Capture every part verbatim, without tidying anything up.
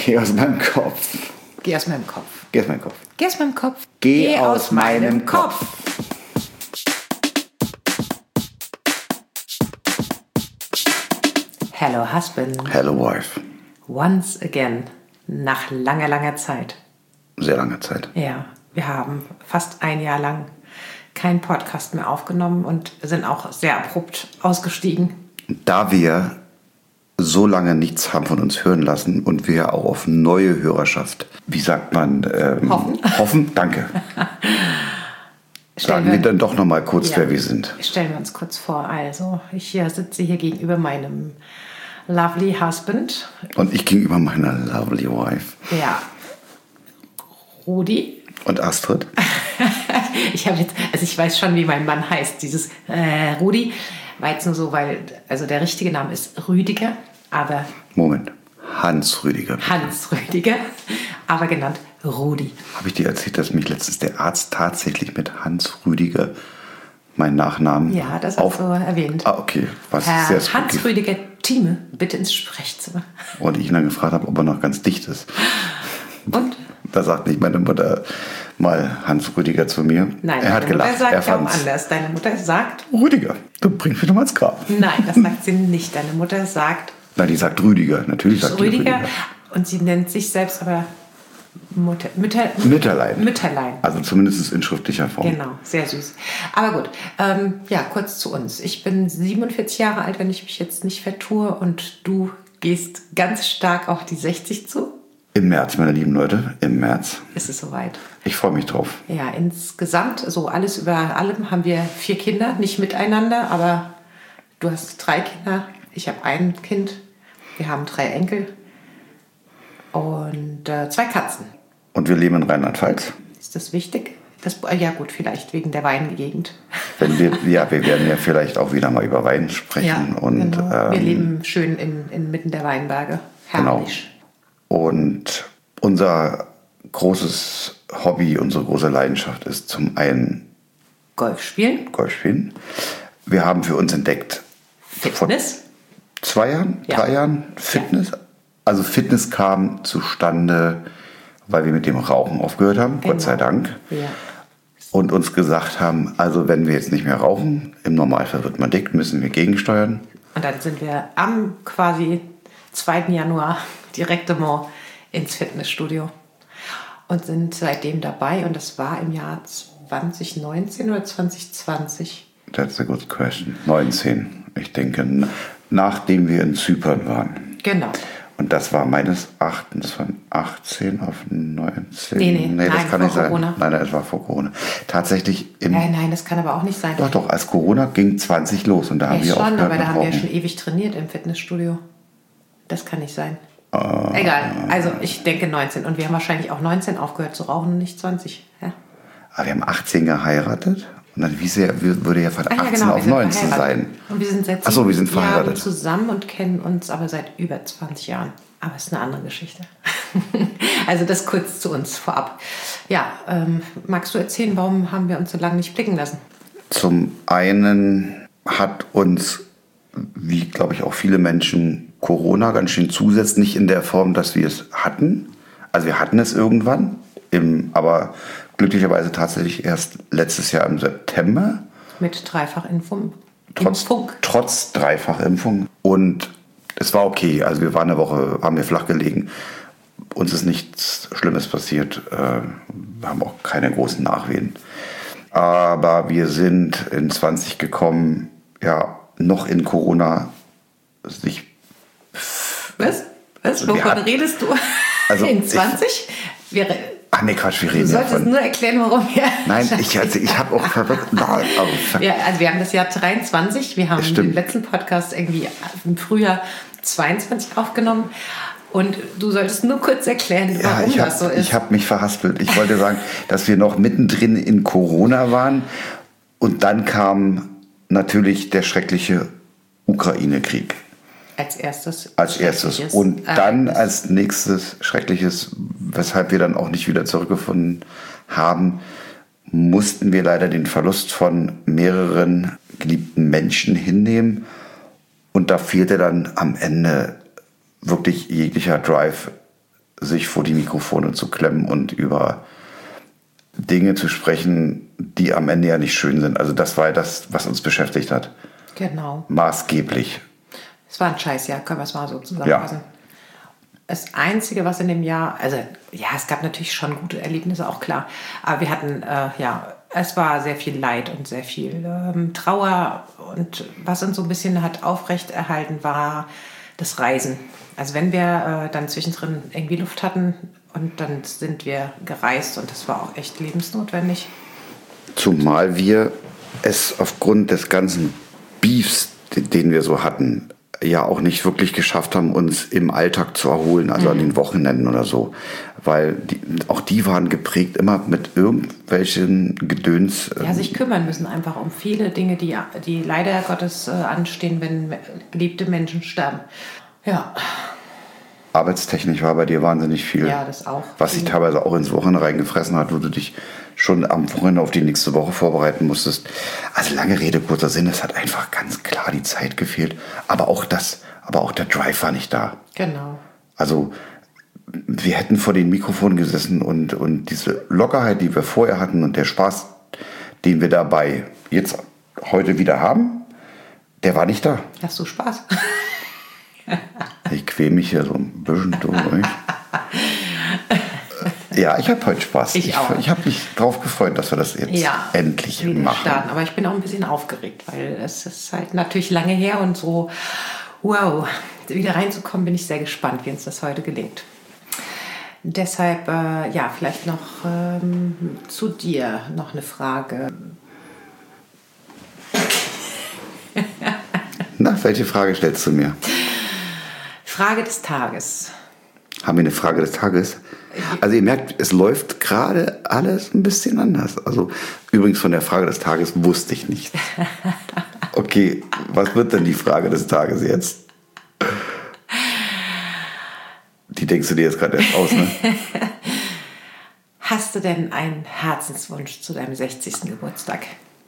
Geh aus meinem Kopf. Geh aus meinem Kopf. Geh aus meinem Kopf. Geh aus meinem Kopf. Geh, Geh aus, aus meinem, meinem Kopf. Kopf. Hello, husband. Hello, wife. Once again. Nach langer, langer Zeit. Sehr langer Zeit. Ja, wir haben fast ein Jahr lang keinen Podcast mehr aufgenommen und sind auch sehr abrupt ausgestiegen. Da wir so lange nichts haben von uns hören lassen und wir auch auf neue Hörerschaft, wie sagt man? Ähm, hoffen. Hoffen, danke. Sagen wir, wir dann doch noch mal kurz, ja, wer wir sind. Stellen wir uns kurz vor. Also, ich hier sitze hier gegenüber meinem lovely husband. Und ich gegenüber meiner lovely wife. Ja. Rudi. Und Astrid. ich habe jetzt, also ich weiß schon, wie mein Mann heißt, dieses äh, Rudi. War jetzt nur so, weil, also der richtige Name ist Rüdiger, aber... Moment, Hans Rüdiger. Bitte. Hans Rüdiger, aber genannt Rudi. Habe ich dir erzählt, dass mich letztens der Arzt tatsächlich mit Hans Rüdiger meinen Nachnamen... Ja, das hast du erwähnt. Ah, okay. Was Herr sehr spooky. Hans Rüdiger Thieme, bitte ins Sprechzimmer. Und ich ihn dann gefragt habe, ob er noch ganz dicht ist. Und? Da sagt nicht meine Mutter mal Hans Rüdiger zu mir. Nein, er hat deine gelacht. Mutter sagt er auch anders. Deine Mutter sagt... Rüdiger, du bringst mich doch mal ins Grab. Nein, das sagt sie nicht. Deine Mutter sagt... Nein, die sagt Rüdiger. Natürlich sagt Rüdiger, die Rüdiger. Und sie nennt sich selbst aber Mutter, Mütter, Mütterlein. Mütterlein. Also zumindest in schriftlicher Form. Genau, sehr süß. Aber gut, ähm, ja, kurz zu uns. Ich bin siebenundvierzig Jahre alt, wenn ich mich jetzt nicht vertue. Und du gehst ganz stark auf die sechzig zu. Im März, meine lieben Leute, im März. Ist es soweit. Ich freue mich drauf. Ja, insgesamt, so alles über allem, haben wir vier Kinder, nicht miteinander, aber du hast drei Kinder, ich habe ein Kind, wir haben drei Enkel und äh, zwei Katzen. Und wir leben in Rheinland-Pfalz. Ist das wichtig? Das, ja gut, vielleicht wegen der Weingegend. Wenn wir, ja, wir werden ja vielleicht auch wieder mal über Wein sprechen. Ja, und, genau. ähm, Wir leben schön in, inmitten der Weinberge. Herrlich. Genau. Und unser großes Hobby, unsere große Leidenschaft ist zum einen Golf spielen. Golf spielen. Wir haben für uns entdeckt, Fitness. Vor zwei Jahren, ja. drei Jahren Fitness. Ja. Also Fitness kam zustande, weil wir mit dem Rauchen aufgehört haben, genau. Gott sei Dank. Ja. Und uns gesagt haben, also wenn wir jetzt nicht mehr rauchen, im Normalfall wird man dick, müssen wir gegensteuern. Und dann sind wir am quasi zweiten Januar direkt ins Fitnessstudio und sind seitdem dabei. Und das war im Jahr zwanzig neunzehn oder zwanzig zwanzig? That's a good question. neunzehn, ich denke, nachdem wir in Zypern waren. Genau. Und das war meines Erachtens von achtzehn auf neunzehn. Nee, nee, nee das nein, kann vor nicht sein. Corona. Nein, das war vor Corona. Tatsächlich im... Nein, nein, das kann aber auch nicht sein. Doch, doch, als Corona ging zwanzig los und da ja, haben wir schon, aufgehört aber da haben wir ja rauchen. schon ewig trainiert im Fitnessstudio. Das kann nicht sein. Uh, Egal, also ich denke neunzehn. Und wir haben wahrscheinlich auch neunzehn aufgehört zu rauchen und nicht zwanzig. Ja? Aber wir haben achtzehn geheiratet und dann wie sehr, würde ja von ah, ja, achtzehn genau, auf neunzehn sein. Und wir sind seit Ach so, wir sind Jahren verheiratet. zusammen und kennen uns aber seit über zwanzig Jahren. Aber es ist eine andere Geschichte. Also das kurz zu uns vorab. Ja, ähm, magst du erzählen, warum haben wir uns so lange nicht blicken lassen? Zum einen hat uns, wie glaube ich auch viele Menschen, Corona ganz schön zusetzt, nicht in der Form, dass wir es hatten. Also wir hatten es irgendwann, im, aber glücklicherweise tatsächlich erst letztes Jahr im September. Mit Dreifachimpfung. Trotz, trotz Dreifachimpfung. Und es war okay. Also wir waren eine Woche, haben wir flach gelegen. Uns ist nichts Schlimmes passiert. Wir haben auch keine großen Nachwehen. Aber wir sind in zwanzig gekommen, ja, noch in Corona sich... Was? Was? Wovon hat, redest du? Also in zwanzig? Ich, wir, ach nee, Quatsch, wir reden Du solltest davon. nur erklären, warum wir... Nein, ich, also, ich habe auch verrückt... Nein, also, ja, also wir haben das Jahr dreiundzwanzig, wir haben den letzten Podcast irgendwie im Frühjahr zweiundzwanzig aufgenommen und du solltest nur kurz erklären, warum ja, ich hab, das so ist. Ich habe mich verhaspelt. Ich wollte sagen, dass wir noch mittendrin in Corona waren und dann kam natürlich der schreckliche Ukraine-Krieg. Als erstes. Als erstes. Und dann äh, als nächstes Schreckliches, weshalb wir dann auch nicht wieder zurückgefunden haben, mussten wir leider den Verlust von mehreren geliebten Menschen hinnehmen. Und da fehlte dann am Ende wirklich jeglicher Drive, sich vor die Mikrofone zu klemmen und über Dinge zu sprechen, die am Ende ja nicht schön sind. Also das war ja das, was uns beschäftigt hat. Genau. Maßgeblich. Es war ein Scheißjahr, können wir es mal so zusammenfassen. Ja. Das Einzige, was in dem Jahr, also ja, es gab natürlich schon gute Erlebnisse, auch klar. Aber wir hatten, äh, ja, es war sehr viel Leid und sehr viel ähm, Trauer. Und was uns so ein bisschen hat aufrechterhalten, war das Reisen. Also wenn wir äh, dann zwischendrin irgendwie Luft hatten und dann sind wir gereist und das war auch echt lebensnotwendig. Zumal wir es aufgrund des ganzen Beefs, den wir so hatten, ja auch nicht wirklich geschafft haben, uns im Alltag zu erholen, also mhm. an den Wochenenden oder so. Weil die, auch die waren geprägt immer mit irgendwelchen Gedöns. Ja, sich kümmern müssen einfach um viele Dinge, die, die leider Gottes äh, anstehen, wenn geliebte Menschen sterben. Ja. Arbeitstechnisch war bei dir wahnsinnig viel. Ja, das auch. Was sich teilweise auch ins Wochenende reingefressen hat, wo du dich schon am Wochenende auf die nächste Woche vorbereiten musstest. Also lange Rede, kurzer Sinn, es hat einfach ganz klar die Zeit gefehlt. Aber auch das, aber auch der Drive war nicht da. Genau. Also wir hätten vor den Mikrofonen gesessen und, und diese Lockerheit, die wir vorher hatten und der Spaß, den wir dabei jetzt heute wieder haben, der war nicht da. Hast du Spaß? Ich quäle mich hier so ein bisschen durch. Ja, ich habe heute Spaß. Ich, ich auch. Ich habe mich drauf gefreut, dass wir das jetzt ja, endlich machen. Starten. Aber ich bin auch ein bisschen aufgeregt, weil es ist halt natürlich lange her und so, wow, wieder reinzukommen, bin ich sehr gespannt, wie uns das heute gelingt. Deshalb, äh, ja, vielleicht noch ähm, zu dir noch eine Frage. Na, welche Frage stellst du mir? Frage des Tages. Haben wir eine Frage des Tages? Also ihr merkt, es läuft gerade alles ein bisschen anders. Also übrigens von der Frage des Tages wusste ich nichts. Okay, was wird denn die Frage des Tages jetzt? Die denkst du dir jetzt gerade erst aus, ne? Hast du denn einen Herzenswunsch zu deinem sechzigsten Geburtstag?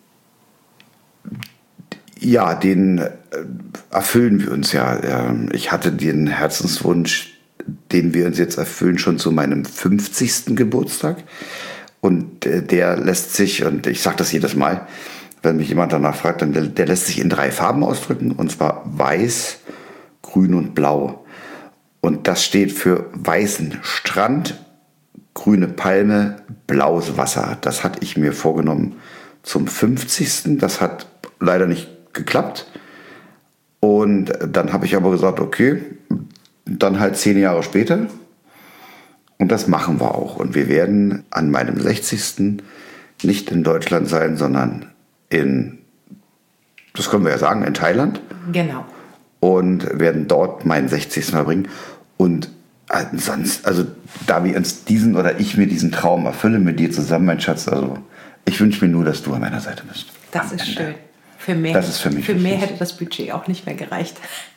Ja, den erfüllen wir uns ja. Ich hatte den Herzenswunsch, den wir uns jetzt erfüllen, schon zu meinem fünfzigsten Geburtstag. Und der lässt sich, und ich sage das jedes Mal, wenn mich jemand danach fragt, dann der, der lässt sich in drei Farben ausdrücken, und zwar weiß, grün und blau. Und das steht für weißen Strand, grüne Palme, blaues Wasser. Das hatte ich mir vorgenommen zum fünfzigsten. Das hat leider nicht geklappt. Und dann habe ich aber gesagt, okay, dann halt zehn Jahre später. Und das machen wir auch. Und wir werden an meinem sechzigsten nicht in Deutschland sein, sondern in, das können wir ja sagen, in Thailand. Genau. Und werden dort meinen sechzigsten verbringen. Und sonst, also da wir uns diesen oder ich mir diesen Traum erfülle mit dir zusammen, mein Schatz, also ich wünsche mir nur, dass du an meiner Seite bist. Das ist schön. Für mehr, das ist für mich für mehr hätte das Budget auch nicht mehr gereicht.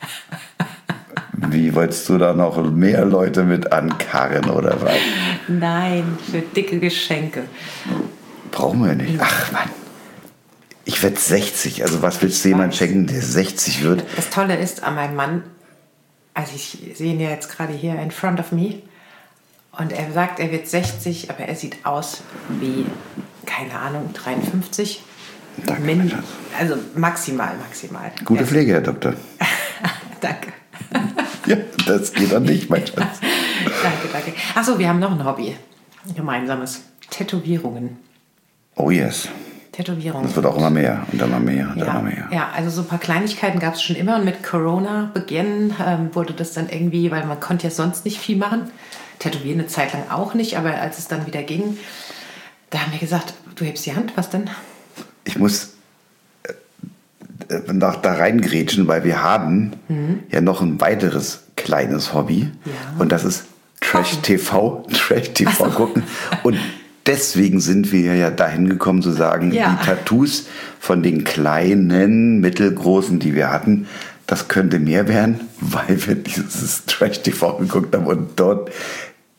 Wie wolltest du da noch mehr Leute mit ankarren oder was? Nein, für dicke Geschenke. Brauchen wir nicht. Ach Mann, ich werde sechzig. Also was willst du jemandem schenken, der sechzig wird? Das Tolle ist an meinem Mann, also ich sehe ihn ja jetzt gerade hier in front of me, und er sagt, er wird sechzig, aber er sieht aus wie, keine Ahnung, dreiundfünfzig. Danke, Min- also maximal, maximal. Gute ja. Pflege, Herr Doktor. Danke. Ja, das geht an dich, mein Schatz. Danke, danke. Achso, wir haben noch ein Hobby. Ein gemeinsames. Tätowierungen. Oh yes. Tätowierungen. Das wird auch immer mehr und immer mehr und ja, immer mehr. Ja, also so ein paar Kleinigkeiten gab es schon immer. Und mit Corona Beginn ähm, wurde das dann irgendwie, weil man konnte ja sonst nicht viel machen. Tätowieren eine Zeit lang auch nicht, aber als es dann wieder ging, da haben wir gesagt, du hebst die Hand, was denn? Ich muss äh, da, da reingrätschen, weil wir haben mhm. ja noch ein weiteres kleines Hobby. Ja. Und das ist Trash-T V. Trash-T V gucken. Und deswegen sind wir ja dahin gekommen zu sagen, ja. die Tattoos von den kleinen, mittelgroßen, die wir hatten, das könnte mehr werden, weil wir dieses Trash-T V geguckt haben und dort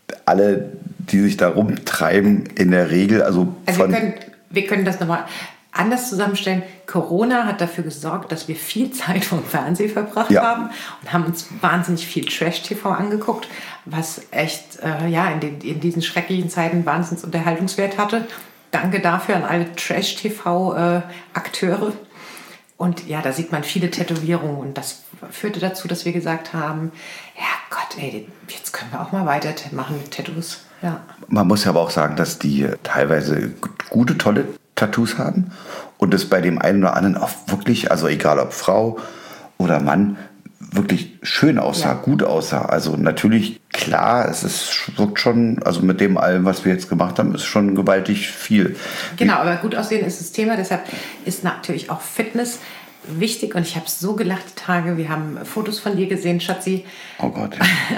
alle, die sich da rumtreiben, in der Regel, also, also von... Wir können, wir können das nochmal... anders zusammenstellen. Corona hat dafür gesorgt, dass wir viel Zeit vom Fernsehen verbracht Ja. haben und haben uns wahnsinnig viel Trash-T V angeguckt, was echt äh, ja, in, den, in diesen schrecklichen Zeiten wahnsinns Unterhaltungswert hatte. Danke dafür an alle Trash-T V-Akteure. Und ja, da sieht man viele Tätowierungen und das führte dazu, dass wir gesagt haben, ja Gott, ey, jetzt können wir auch mal weitermachen mit Tattoos. Ja. Man muss ja aber auch sagen, dass die teilweise gute, tolle Tattoos haben und es bei dem einen oder anderen auch wirklich, also egal ob Frau oder Mann, wirklich schön aussah, Ja. gut aussah. Also natürlich, klar, es ist, wirkt schon, also mit dem allem, was wir jetzt gemacht haben, ist schon gewaltig viel. Genau, aber gut aussehen ist das Thema, deshalb ist natürlich auch Fitness wichtig und ich habe so gelacht die Tage, wir haben Fotos von dir gesehen, Schatzi. Oh Gott.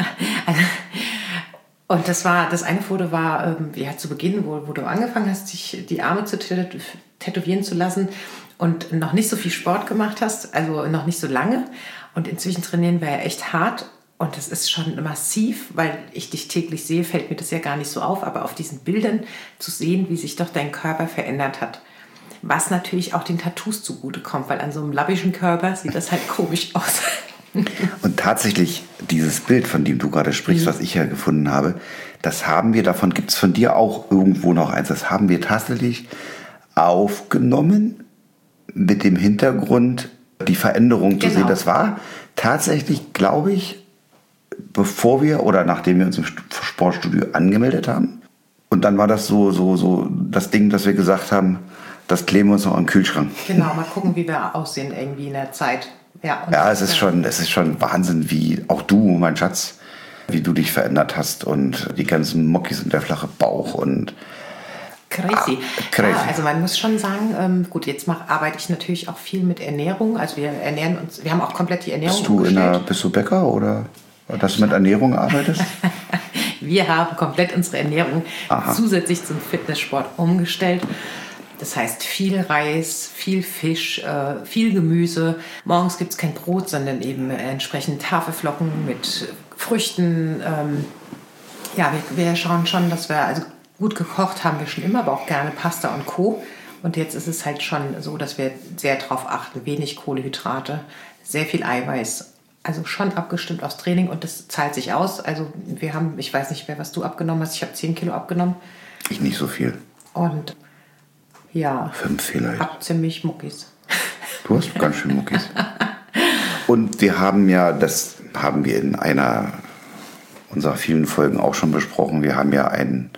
Und das war, das eine Foto war, ähm, ja, zu Beginn, wo, wo du angefangen hast, dich die Arme zu tät- tätowieren zu lassen und noch nicht so viel Sport gemacht hast, also noch nicht so lange. Und inzwischen trainieren wir ja echt hart und das ist schon massiv, weil ich dich täglich sehe, fällt mir das ja gar nicht so auf, aber auf diesen Bildern zu sehen, wie sich doch dein Körper verändert hat. Was natürlich auch den Tattoos zugutekommt, weil an so einem labbischen Körper sieht das halt komisch aus. Und tatsächlich, dieses Bild, von dem du gerade sprichst, Mhm. was ich ja gefunden habe, das haben wir, davon gibt es von dir auch irgendwo noch eins, das haben wir tatsächlich aufgenommen mit dem Hintergrund, die Veränderung zu Genau. sehen. Das war tatsächlich, glaube ich, bevor wir oder nachdem wir uns im St- Sportstudio angemeldet haben. Und dann war das so, so, so das Ding, dass wir gesagt haben, das kleben wir uns noch an den Kühlschrank. Genau, mal gucken, wie wir aussehen irgendwie in der Zeit. Ja, und Ja, es ist schon, es ist schon Wahnsinn, wie auch du, mein Schatz, wie du dich verändert hast und die ganzen Muckis und der flache Bauch und Crazy. Ah, crazy. Ja, also man muss schon sagen, ähm, gut, jetzt mach, arbeite ich natürlich auch viel mit Ernährung. Also wir ernähren uns, wir haben auch komplett die Ernährung bist du in der, umgestellt. bist du Bäcker oder dass du mit Ernährung arbeitest? Wir haben komplett unsere Ernährung Aha. zusätzlich zum Fitnesssport umgestellt. Das heißt viel Reis, viel Fisch, äh, viel Gemüse. Morgens gibt es kein Brot, sondern eben äh, entsprechend Haferflocken mit Früchten. Ähm, ja, wir, wir schauen schon, dass wir, also gut gekocht haben wir schon immer, aber auch gerne Pasta und Co. Und jetzt ist es halt schon so, dass wir sehr darauf achten, wenig Kohlenhydrate, sehr viel Eiweiß. Also schon abgestimmt aufs Training und das zahlt sich aus. Also wir haben, ich weiß nicht mehr, was du abgenommen hast, ich habe zehn Kilo abgenommen Ich nicht so viel. und ja, Fünf vielleicht. hab ziemlich Muckis. Du hast ganz schön Muckis. Und wir haben ja, das haben wir in einer unserer vielen Folgen auch schon besprochen, wir haben ja ein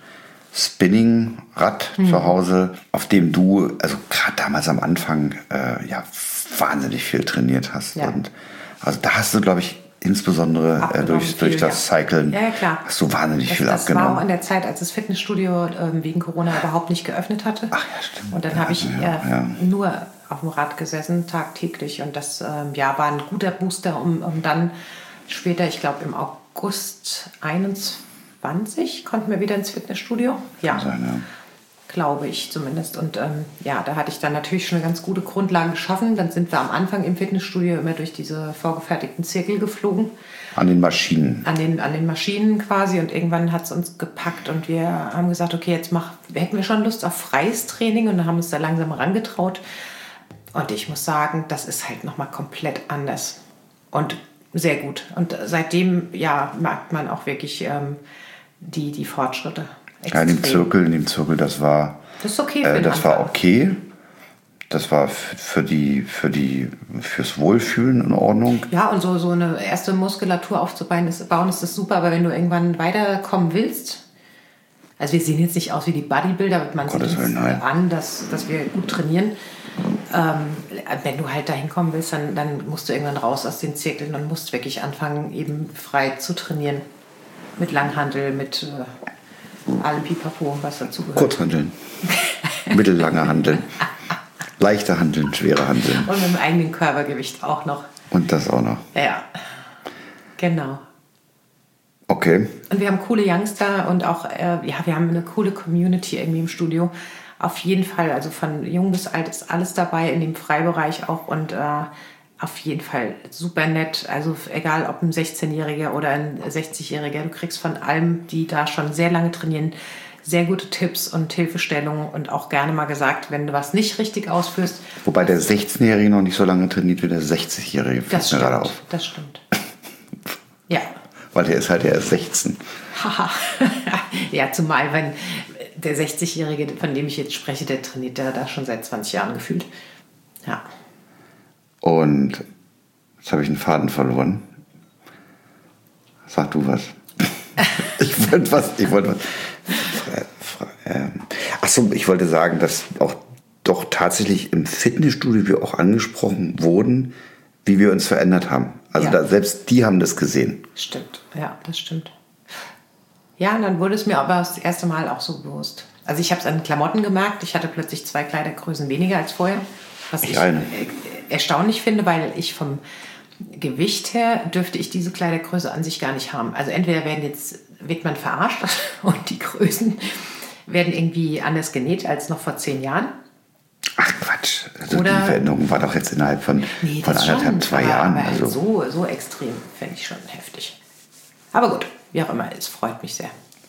Spinningrad Mhm. zu Hause, auf dem du, also gerade damals am Anfang, äh, ja, wahnsinnig viel trainiert hast. Ja. Und also da hast du, glaube ich, insbesondere äh, Abgenommen durch, durch viel, das ja. Cyclen, Ja, ja, klar. hast du wahnsinnig Das, viel das war abgenommen. auch in der Zeit, als das Fitnessstudio ähm, wegen Corona überhaupt nicht geöffnet hatte. Ach ja, stimmt. Und dann habe ich Ja, äh, ja. nur auf dem Rad gesessen, tagtäglich. Und das ähm, ja, war ein guter Booster, um, um dann später, ich glaube im August einundzwanzig, konnten wir wieder ins Fitnessstudio. Ja, Sein, ja. glaube ich zumindest. Und ähm, ja, da hatte ich dann natürlich schon eine ganz gute Grundlage geschaffen. Dann sind wir am Anfang im Fitnessstudio immer durch diese vorgefertigten Zirkel geflogen. An den Maschinen. An den, an den Maschinen quasi und irgendwann hat es uns gepackt und wir haben gesagt, okay, jetzt mach, hätten wir schon Lust auf freies Training und dann haben wir uns da langsam herangetraut und ich muss sagen, das ist halt nochmal komplett anders und sehr gut und seitdem, ja, merkt man auch wirklich ähm, die, die Fortschritte. Ja, in dem Extrem. Zirkel, in dem Zirkel, das war, Das ist okay für äh, den das war Anfang. okay. Das war f- für die, für die, fürs Wohlfühlen in Ordnung. Ja, und so, so eine erste Muskulatur aufzubauen ist, bauen ist das super, aber wenn du irgendwann weiterkommen willst, also wir sehen jetzt nicht aus wie die Bodybuilder, man sieht Gottes uns Willen, nein. an, dass, dass wir gut trainieren. Ähm, wenn du halt dahin kommen willst, dann, dann musst du irgendwann raus aus den Zirkeln und musst wirklich anfangen, eben frei zu trainieren. Mit Langhantel, mit äh, allem Pipapo, was dazu gehört. Kurzhandeln. Mittellange Handeln. Leichte Handeln, schwere Handeln. Und mit dem eigenen Körpergewicht auch noch. Und das auch noch. Ja, genau. Okay. Und wir haben coole Youngster und auch, äh, ja, wir haben eine coole Community irgendwie im Studio. Auf jeden Fall, also von jung bis alt ist alles dabei, in dem Freibereich auch und äh, auf jeden Fall super nett. Also egal ob ein sechzehnjähriger oder ein sechzigjähriger, du kriegst von allem, die da schon sehr lange trainieren, sehr gute Tipps und Hilfestellungen und auch gerne mal gesagt, wenn du was nicht richtig ausführst. Wobei der sechzehnjährige noch nicht so lange trainiert wie der sechzigjährige. Das stimmt, gerade auf. Das stimmt. Ja. Weil der ist halt erst sechzehn. Ja, zumal wenn der sechzigjährige, von dem ich jetzt spreche, der trainiert ja da schon seit zwanzig Jahren gefühlt. Ja. Und jetzt habe ich einen Faden verloren. Sag du was. ich wollte was. Ich wollte was. Achso, ich wollte sagen, dass auch doch tatsächlich im Fitnessstudio wir auch angesprochen wurden, wie wir uns verändert haben. Also ja. da, selbst die haben das gesehen. Stimmt, ja, das stimmt. Ja, und dann wurde es mir aber das erste Mal auch so bewusst. Also ich habe es an den Klamotten gemerkt. Ich hatte plötzlich zwei Kleidergrößen weniger als vorher. Was ich, ich erstaunlich finde, weil ich vom Gewicht her dürfte ich diese Kleidergröße an sich gar nicht haben. Also entweder werden jetzt, wird man verarscht und die Größen werden irgendwie anders genäht als noch vor zehn Jahren. Ach Quatsch, also Oder, die Veränderung war doch jetzt innerhalb von, nee, von anderthalb, schon, zwei aber, Jahren. Aber also. halt so, so extrem fände ich schon heftig. Aber gut, wie auch immer, es freut mich sehr.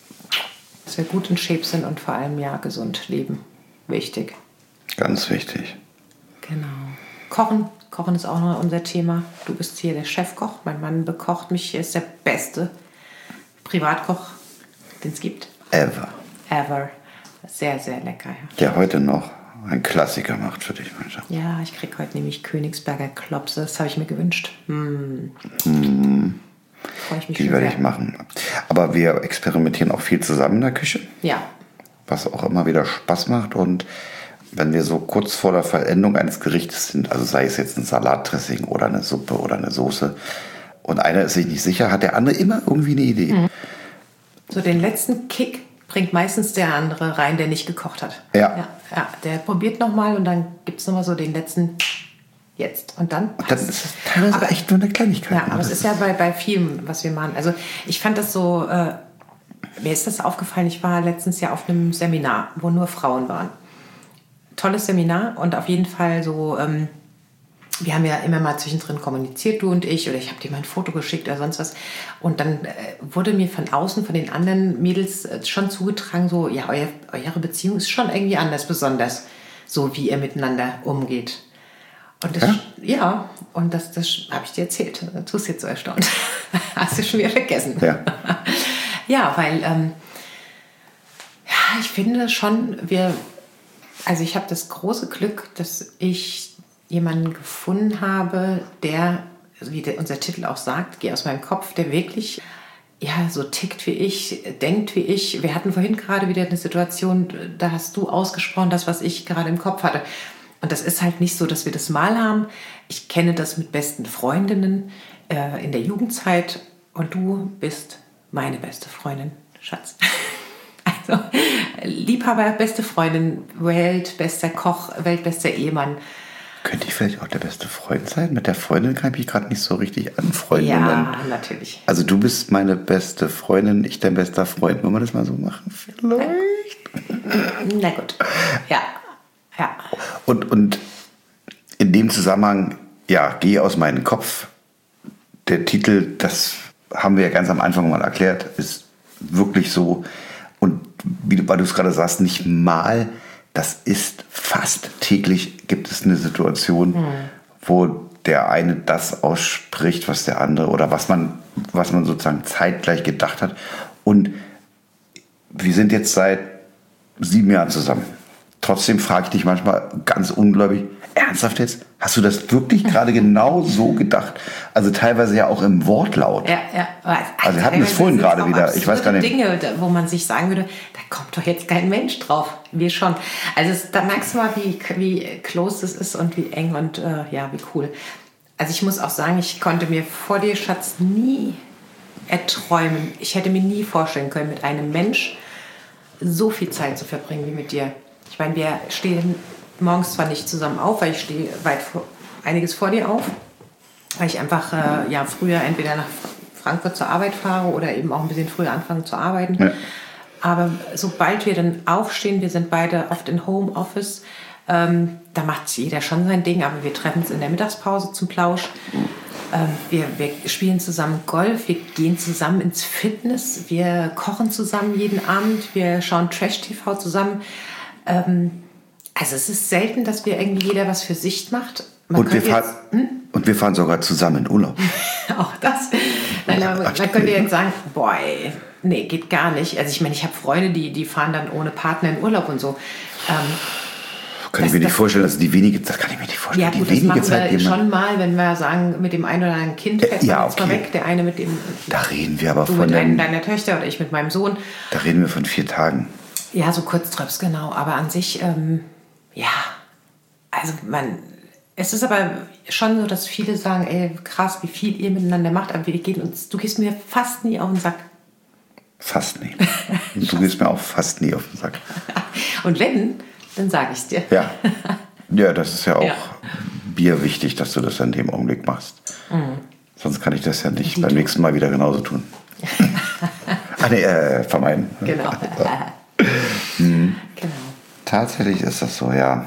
Dass wir gut in Shape sind und vor allem ja gesund leben. Wichtig. Ganz wichtig. Genau. Kochen, Kochen ist auch noch unser Thema. Du bist hier der Chefkoch, mein Mann bekocht mich, er ist der beste Privatkoch, den es gibt. Ever. Ever. Sehr, sehr lecker. Ja. Der heute noch ein Klassiker macht für dich, mein Schatz. Ja, ich kriege heute nämlich Königsberger Klopse, das habe ich mir gewünscht. Mm. Mm. Freue ich mich Die schon werde sehr. ich machen. Aber wir experimentieren auch viel zusammen in der Küche. Ja. Was auch immer wieder Spaß macht. Und wenn wir so kurz vor der Vollendung eines Gerichtes sind, also sei es jetzt ein Salatdressing oder eine Suppe oder eine Soße, und einer ist sich nicht sicher, hat der andere immer irgendwie eine Idee. Mhm. So den letzten Kick bringt meistens der andere rein, der nicht gekocht hat. Ja. Ja, ja, der probiert nochmal und dann gibt es nochmal so den letzten jetzt. Und dann Und dann ist es teilweise aber echt nur eine Kleinigkeit. Ja, aber es ist ja bei, bei vielem, was wir machen. Also ich fand das so, äh, mir ist das aufgefallen, ich war letztens ja auf einem Seminar, wo nur Frauen waren. Tolles Seminar und auf jeden Fall so, ähm, wir haben ja immer mal zwischendrin kommuniziert, du und ich, oder ich habe dir mal ein Foto geschickt oder sonst was. Und dann äh, wurde mir von außen, von den anderen Mädels äh, schon zugetragen, so, ja, euer, eure Beziehung ist schon irgendwie anders, besonders, so wie ihr miteinander umgeht. Und das, ja? ja, und das, das habe ich dir erzählt. Du tust jetzt so erstaunt. Hast du schon wieder vergessen. Ja, ja weil ähm, ja, ich finde schon, wir, also ich habe das große Glück, dass ich jemanden gefunden habe, der, wie der, unser Titel auch sagt, geh aus meinem Kopf, der wirklich ja, so tickt wie ich, denkt wie ich. Wir hatten vorhin gerade wieder eine Situation, da hast du ausgesprochen, das, was ich gerade im Kopf hatte. Und das ist halt nicht so, dass wir das mal haben. Ich kenne das mit besten Freundinnen äh, in der Jugendzeit und du bist meine beste Freundin, Schatz. Also Liebhaber, beste Freundin, weltbester Koch, weltbester Ehemann. Könnte ich vielleicht auch der beste Freund sein? Mit der Freundin kann ich mich gerade nicht so richtig anfreunden. Ja, natürlich. Also du bist meine beste Freundin, ich dein bester Freund. Wollen wir das mal so machen? Vielleicht? Na gut, ja. Ja. Und, und in dem Zusammenhang, ja, geh aus meinem Kopf. Der Titel, das haben wir ja ganz am Anfang mal erklärt, ist wirklich so. Und wie du, weil du es gerade sagst, nicht mal, das ist fast täglich gibt es eine Situation, hm. wo der eine das ausspricht, was der andere oder was man, was man sozusagen zeitgleich gedacht hat. Und wir sind jetzt seit sieben Jahren zusammen. Trotzdem frage ich dich manchmal ganz ungläubig, ernsthaft jetzt? Hast du das wirklich gerade genau so gedacht? Also teilweise ja auch im Wortlaut. Ja, ja. Also wir hatten es vorhin gerade wieder. Ich weiß gar nicht. Dinge, wo man sich sagen würde, da kommt doch jetzt kein Mensch drauf. Wir schon. Also es, da merkst du mal, wie, wie close es ist und wie eng und äh, ja, wie cool. Also ich muss auch sagen, ich konnte mir vor dir, Schatz, nie erträumen. Ich hätte mir nie vorstellen können, mit einem Mensch so viel Zeit zu verbringen wie mit dir. Ich meine, wir stehen morgens zwar nicht zusammen auf, weil ich stehe weit vor, einiges vor dir auf, weil ich einfach äh, ja, früher entweder nach Frankfurt zur Arbeit fahre oder eben auch ein bisschen früher anfange zu arbeiten. Ja. Aber sobald wir dann aufstehen, wir sind beide oft in Homeoffice, ähm, da macht jeder schon sein Ding, aber wir treffen uns in der Mittagspause zum Plausch. Ähm, wir, wir spielen zusammen Golf, wir gehen zusammen ins Fitness, wir kochen zusammen jeden Abend, wir schauen Trash-T V zusammen. Ähm, also es ist selten, dass wir irgendwie jeder was für sich macht. Man Und wir, fahren, jetzt, hm? und wir fahren sogar zusammen in Urlaub. Auch das. Nein, aber man könnte jetzt sagen, boah, ey, nee, geht gar nicht. Also ich meine, ich habe Freunde, die, die fahren dann ohne Partner in Urlaub und so. Ähm, kann ich mir nicht vorstellen, dass die wenige Zeit, kann ich mir nicht vorstellen, ja, gut, die wenige das machen Zeit, wir schon mal, wenn wir sagen, mit dem einen oder anderen Kind fährt äh, ja, man jetzt okay. mal weg, der eine mit dem, da reden wir aber du von mit einem den, deiner Töchter oder ich mit meinem Sohn. Da reden wir von vier Tagen. Ja, so Kurztrips, genau. Aber an sich, ähm, ja, also man, es ist aber schon so, dass viele sagen, ey, krass, wie viel ihr miteinander macht, aber wir gehen uns, du gehst mir fast nie auf den Sack. Fast nie. Du gehst mir auch fast nie auf den Sack. Und wenn, dann sage ich es dir. Ja. Ja, das ist ja auch ja. Bier wichtig, dass du das in dem Augenblick machst. Mhm. Sonst kann ich das ja nicht Die beim du. nächsten Mal wieder genauso tun. Ach nee, äh, vermeiden. Genau. mhm. Genau. Tatsächlich ist das so, ja.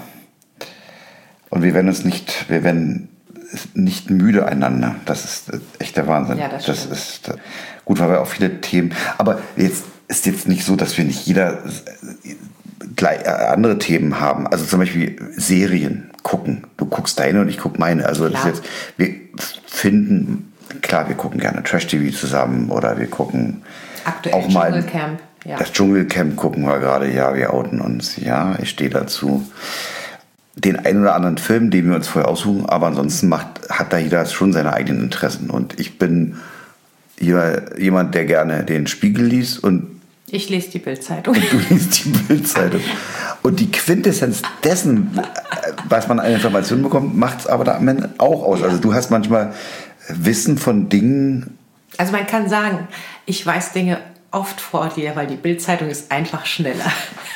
Und wir werden uns nicht, wir werden nicht müde einander. Das ist echt der Wahnsinn. Ja, das, das ist gut, weil wir auch viele Themen. Aber jetzt ist jetzt nicht so, dass wir nicht jeder gleich andere Themen haben. Also zum Beispiel Serien gucken. Du guckst deine und ich gucke meine. Also das ist jetzt, wir finden, klar, wir gucken gerne Trash-T V zusammen oder wir gucken aktuell auch mal Dschungelcamp. Ja. Das Dschungelcamp gucken wir gerade. Ja, wir outen uns. Ja, ich stehe dazu. Den einen oder anderen Film, den wir uns vorher aussuchen, aber ansonsten macht, hat da jeder schon seine eigenen Interessen. Und ich bin jemand, der gerne den Spiegel liest und ich lese die Bild-Zeitung. Und du liest die Bild-Zeitung. Und die Quintessenz dessen, was man an Informationen bekommt, macht es aber da am Ende auch aus. Ja. Also du hast manchmal Wissen von Dingen. Also man kann sagen, ich weiß Dinge oft vor dir, weil die Bild-Zeitung ist einfach schneller.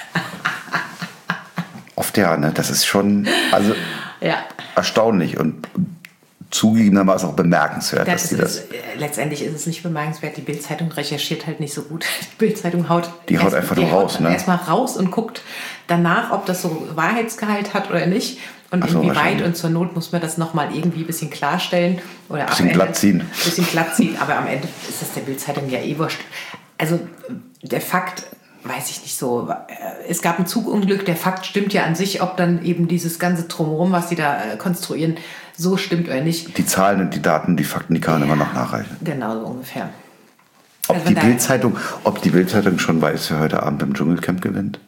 Oft ja, ne? Das ist schon also ja. erstaunlich und zugegebenermaßen auch bemerkenswert. Das dass die ist, das letztendlich ist es nicht bemerkenswert. Die Bild-Zeitung recherchiert halt nicht so gut. Die Bild-Zeitung haut, die haut erst, einfach nur raus. Haut ne? erstmal raus und guckt danach, ob das so Wahrheitsgehalt hat oder nicht. Und so, inwieweit und zur Not muss man das nochmal irgendwie ein bisschen klarstellen. Oder ein bisschen glatt ziehen. Ein bisschen glatt ziehen, aber am Ende ist das der Bild-Zeitung ja eh wurscht. Also der Fakt, weiß ich nicht so, es gab ein Zugunglück, der Fakt stimmt ja an sich, ob dann eben dieses ganze Drumherum, was sie da konstruieren, so stimmt oder nicht. Die Zahlen und die Daten, die Fakten, die kann man ja. immer noch nachreichen. Genau, so ungefähr. Ob, also die Bild-Zeitung, ob die Bild-Zeitung schon weiß, wer heute Abend beim Dschungelcamp gewinnt?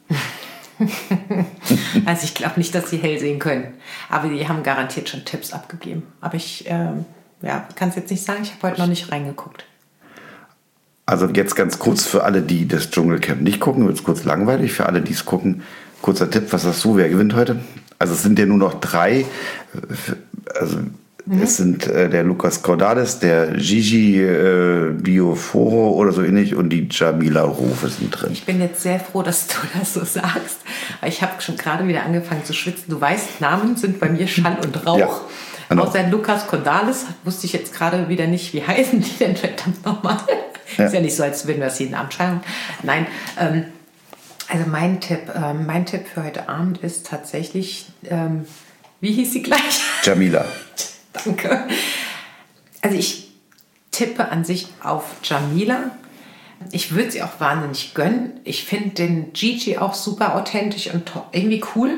Also ich glaube nicht, dass sie hell sehen können. Aber die haben garantiert schon Tipps abgegeben. Aber ich ähm, ja, kann es jetzt nicht sagen, ich habe heute noch nicht reingeguckt. Also jetzt ganz kurz für alle, die das Dschungelcamp nicht gucken, wird es kurz langweilig. Für alle, die es gucken, kurzer Tipp, was sagst du, wer gewinnt heute? Also es sind ja nur noch drei. Also mhm. es sind äh, der Lucas Cordalis, der Gigi äh, Bioforo oder so ähnlich und die Jamila Rufe sind drin. Ich bin jetzt sehr froh, dass du das so sagst, weil ich habe schon gerade wieder angefangen zu schwitzen. Du weißt, Namen sind bei mir Schall und Rauch. Ja. Genau. Außer Lucas Cordalis wusste ich jetzt gerade wieder nicht, wie heißen die denn verdammt nochmal. Ja. Ist ja nicht so, als würden wir das jeden Abend schauen. Nein, ähm, also mein Tipp, ähm, mein Tipp für heute Abend ist tatsächlich, ähm, wie hieß sie gleich? Jamila. Danke. Also ich tippe an sich auf Jamila. Ich würde sie auch wahnsinnig gönnen. Ich finde den Gigi auch super authentisch und to- irgendwie cool.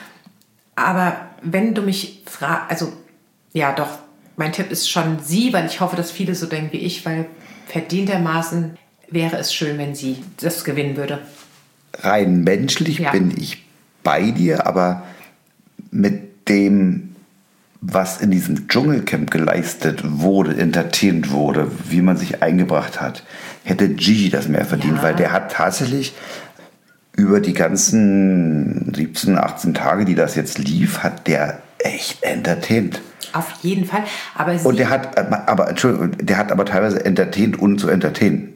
Aber wenn du mich fragst, also ja doch, mein Tipp ist schon sie, weil ich hoffe, dass viele so denken wie ich, weil verdientermaßen wäre es schön, wenn sie das gewinnen würde. Rein menschlich ja. bin ich bei dir, aber mit dem, was in diesem Dschungelcamp geleistet wurde, entertaint wurde, wie man sich eingebracht hat, hätte Gigi das mehr verdient, ja. weil der hat tatsächlich über die ganzen siebzehn, achtzehn Tage, die das jetzt lief, hat der echt entertaint. Auf jeden Fall. Aber sie und der hat, aber, Entschuldigung, der hat aber teilweise entertaint, ohne zu entertainen.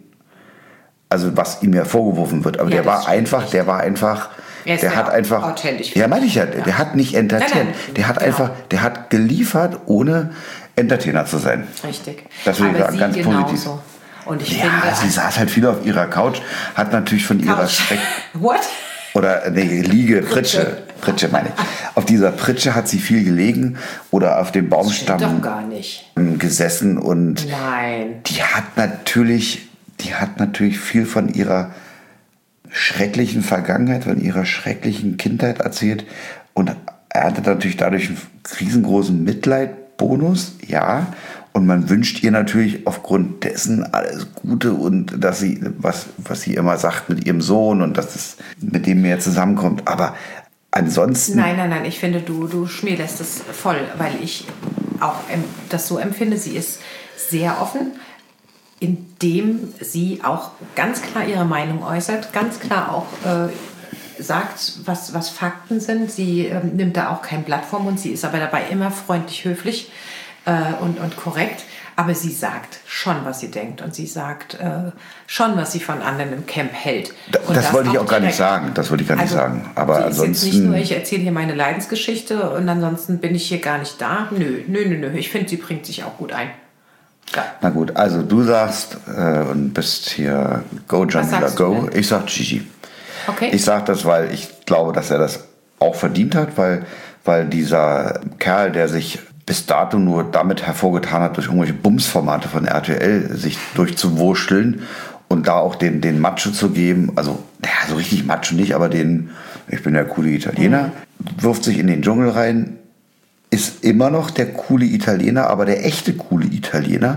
Also was ihm ja vorgeworfen wird. Aber ja, der war einfach, nicht. der war einfach, er ist der hat einfach, authentisch. Ja, meine ich ja, ja, der hat nicht entertaint. Nein, nein, der hat genau. einfach, der hat geliefert, ohne Entertainer zu sein. Richtig. Das würde ich sagen, ganz genauso. positiv. Und ich ja, finde, sie saß halt viel auf ihrer Couch, hat natürlich von Couch. ihrer Schreck... What? Oder nee, Liege, Pritsche. Pritsche meine ich. Auf dieser Pritsche hat sie viel gelegen oder auf dem Baumstamm Doch gar nicht. gesessen und Nein. die hat natürlich, die hat natürlich viel von ihrer schrecklichen Vergangenheit, von ihrer schrecklichen Kindheit erzählt und erntet natürlich dadurch einen riesengroßen Mitleidbonus, ja. Und man wünscht ihr natürlich aufgrund dessen alles Gute und dass sie, was, was sie immer sagt mit ihrem Sohn und dass es mit dem mehr zusammenkommt. Aber ansonsten... Nein, nein, nein, ich finde, du, du schmälerst es voll, weil ich auch das so empfinde. Sie ist sehr offen, indem sie auch ganz klar ihre Meinung äußert, ganz klar auch äh, sagt, was, was Fakten sind. Sie äh, nimmt da auch kein Blatt vom Mund, sie ist aber dabei immer freundlich, höflich äh, und, und korrekt. Aber sie sagt schon, was sie denkt und sie sagt äh, schon, was sie von anderen im Camp hält. Und das, das wollte ich auch gar direkt, nicht sagen. Das wollte ich gar nicht also, sagen. Aber sie ist ansonsten jetzt nicht nur, ich erzähle hier meine Leidensgeschichte und ansonsten bin ich hier gar nicht da. Nö, nö, nö, nö. Ich finde, sie bringt sich auch gut ein. Ja. Na gut, also du sagst äh, und bist hier Go Jamila Go. Ich sag Gigi. Okay. Ich sag das, weil ich glaube, dass er das auch verdient hat, weil, weil dieser Kerl, der sich bis dato nur damit hervorgetan hat, durch irgendwelche Bumsformate von R T L sich durchzuwurschteln und da auch den, den Macho zu geben, also ja, so richtig Macho nicht, aber den, ich bin der coole Italiener, mhm. wirft sich in den Dschungel rein, ist immer noch der coole Italiener, aber der echte coole Italiener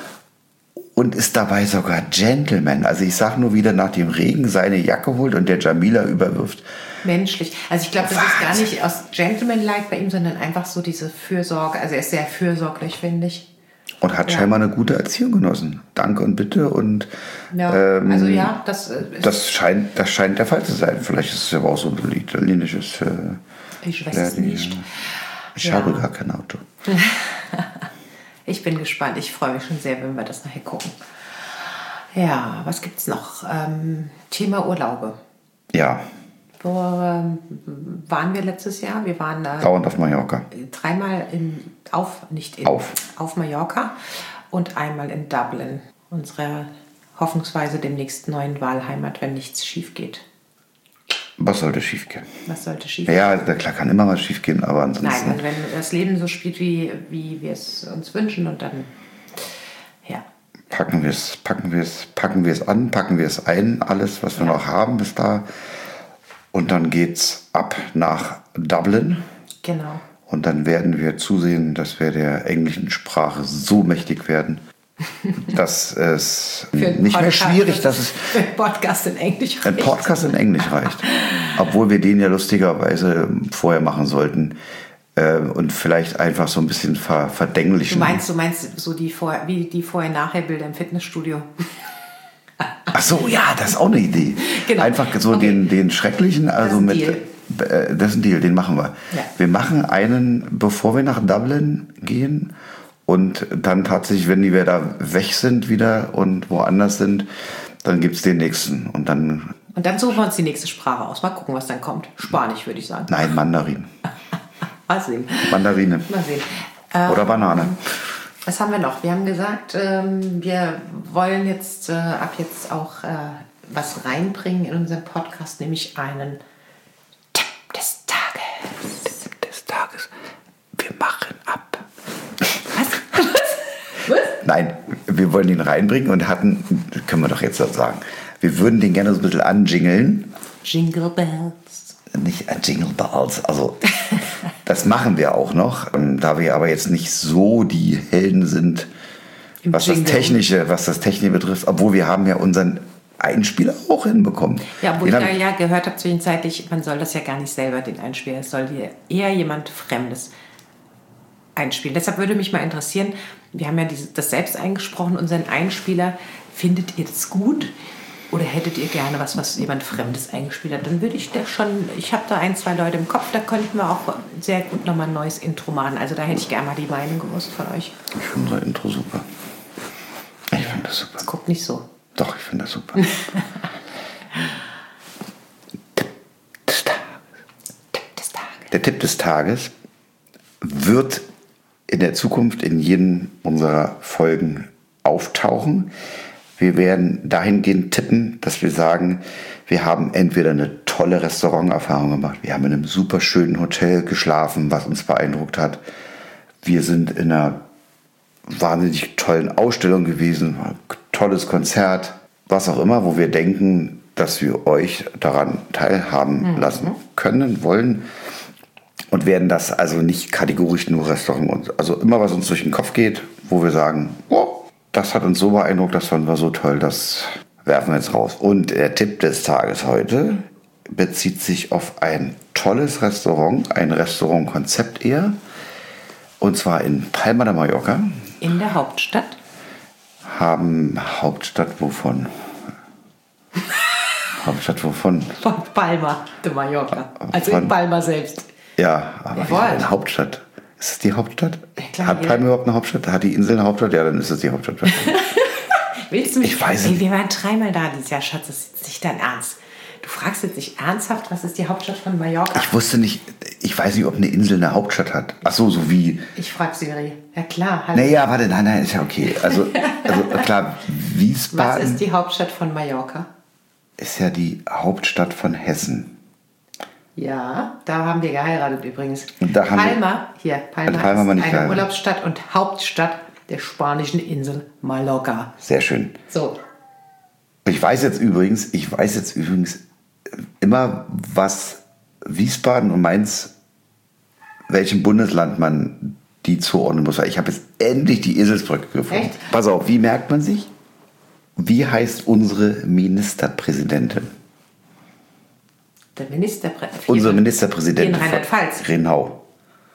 und ist dabei sogar Gentleman. Also ich sag nur wieder, nach dem Regen seine Jacke holt und der Jamila überwirft. Menschlich. Also ich glaube, das ist gar nicht aus Gentleman-like bei ihm, sondern einfach so diese Fürsorge. Also er ist sehr fürsorglich, finde ich. Und hat ja. scheinbar eine gute Erziehung genossen. Danke und Bitte. Und, ja, ähm, also ja, das ist das scheint, das scheint der Fall zu sein. Vielleicht ist es aber auch so ein bisschen italienisches. Äh, ich weiß es nicht. Ich ja. habe gar kein Auto. Ich bin gespannt. Ich freue mich schon sehr, wenn wir das nachher gucken. Ja, was gibt's noch? Ähm, Thema Urlaube. Ja. Wo ähm, waren wir letztes Jahr? Wir waren äh, dauernd auf Mallorca. Dreimal in, auf, nicht in, auf. auf Mallorca und einmal in Dublin. Unsere hoffnungsweise demnächst neuen Wahlheimat, wenn nichts schief geht. Was sollte schief gehen? Was sollte schief gehen? Ja, klar kann immer was schief gehen, aber ansonsten... Nein, und wenn das Leben so spielt, wie, wie wir es uns wünschen und dann, ja. Packen wir es, packen wir es, packen wir es an, packen wir es ein, alles, was wir ja. noch haben bis da. Und dann geht's ab nach Dublin. Genau. Und dann werden wir zusehen, dass wir der englischen Sprache so mächtig werden, dass es nicht mehr schwierig, dass es für ein Podcast in Englisch reicht. Ein Podcast in Englisch reicht. Obwohl wir den ja lustigerweise vorher machen sollten äh, und vielleicht einfach so ein bisschen ver verdänglichen. Du meinst, du meinst so die vor, wie die Vorher-Nachher-Bilder im Fitnessstudio? Ach so, ja, das ist auch eine Idee. Genau. Einfach so okay. den, den schrecklichen, also das mit Deal. Äh, das ist ein Deal, den machen wir. Ja. Wir machen einen, bevor wir nach Dublin gehen. Und dann tatsächlich, wenn die wir da weg sind wieder und woanders sind, dann gibt es den nächsten. Und dann, und dann suchen wir uns die nächste Sprache aus. Mal gucken, was dann kommt. Spanisch, würde ich sagen. Nein, Mandarin. Mal sehen. Mandarine. Mal sehen. Oder ähm, Banane. Was haben wir noch? Wir haben gesagt, ähm, wir wollen jetzt äh, ab jetzt auch äh, was reinbringen in unseren Podcast, nämlich einen Tipp des Tages. Tipp des Tages. Wir machen ab. Was? Was? Nein, wir wollen ihn reinbringen und hatten, können wir doch jetzt sagen, wir würden den gerne so ein bisschen anjingeln. Jingle Bells. Nicht ein Jingle Bells, also das machen wir auch noch. Und da wir aber jetzt nicht so die Helden sind, Im was Jingle. das Technische, was das Technische betrifft, obwohl wir haben ja unseren Einspieler auch hinbekommen. Ja, wo den ich ja, ja gehört habe zwischenzeitlich, man soll das ja gar nicht selber, den Einspieler, es soll hier eher jemand Fremdes einspielen. Deshalb würde mich mal interessieren, wir haben ja dieses, das selbst eingesprochen, unseren Einspieler, findet ihr das gut? Oder hättet ihr gerne was, was jemand Fremdes eingespielt hat? Dann würde ich da schon, ich habe da ein, zwei Leute im Kopf, da könnten wir auch sehr gut nochmal ein neues Intro machen. Also da hätte ich gerne mal die Meinung gewusst von euch. Ich finde unser Intro super. Ich ja, finde das super. Das guckt nicht so. Doch, ich finde das super. Tipp des Tages. Tipp des Tages. Der Tipp des Tages wird in der Zukunft in jedem unserer Folgen auftauchen. Wir werden dahingehend tippen, dass wir sagen, wir haben entweder eine tolle Restauranterfahrungen gemacht. Wir haben in einem super schönen Hotel geschlafen, was uns beeindruckt hat. Wir sind in einer wahnsinnig tollen Ausstellung gewesen, tolles Konzert, was auch immer, wo wir denken, dass wir euch daran teilhaben mhm. lassen können, wollen und werden das also nicht kategorisch nur Restaurant, also immer was uns durch den Kopf geht, wo wir sagen, oh, das hat uns so beeindruckt, das fanden wir so toll, das werfen wir jetzt raus. Und der Tipp des Tages heute bezieht sich auf ein tolles Restaurant, ein Restaurantkonzept eher, und zwar in Palma de Mallorca. In der Hauptstadt? Haben Hauptstadt wovon? Hauptstadt wovon? Von Palma de Mallorca. Also Von, in Palma selbst. Ja, aber ja, eine Hauptstadt. Ist es die Hauptstadt? Ja, klar, Hat ja. Palma überhaupt eine Hauptstadt? Hat die Insel eine Hauptstadt? Ja, dann ist es die Hauptstadt. Willst du mich? Ich weiß Ey, nicht. wir waren dreimal da dieses Jahr, Schatz. Das ist jetzt nicht dein Ernst. Du fragst jetzt nicht ernsthaft, was ist die Hauptstadt von Mallorca? Ich wusste nicht, ich weiß nicht, ob eine Insel eine Hauptstadt hat. Ach so, so wie... Ich frag Siri. Ja klar. Hallo. Naja, warte, nein, nein, ist ja okay. Also, also klar, Wiesbaden... Was ist die Hauptstadt von Mallorca? Ist ja die Hauptstadt von Hessen. Ja, da haben wir geheiratet übrigens. Und da haben Palma, hier, Palma, Palma haben wir ist nicht eine geheiratet. Urlaubsstadt und Hauptstadt der spanischen Insel Mallorca. Sehr schön. So, Ich weiß jetzt übrigens, ich weiß jetzt übrigens immer, was Wiesbaden und Mainz, welchem Bundesland man die zuordnen muss. Ich habe jetzt endlich die Eselsbrücke gefunden. Echt? Pass auf, wie merkt man sich? Wie heißt unsere Ministerpräsidentin? der Ministerpräsident. Unsere Ministerpräsidentin. In Rheinland-Pfalz. Renau.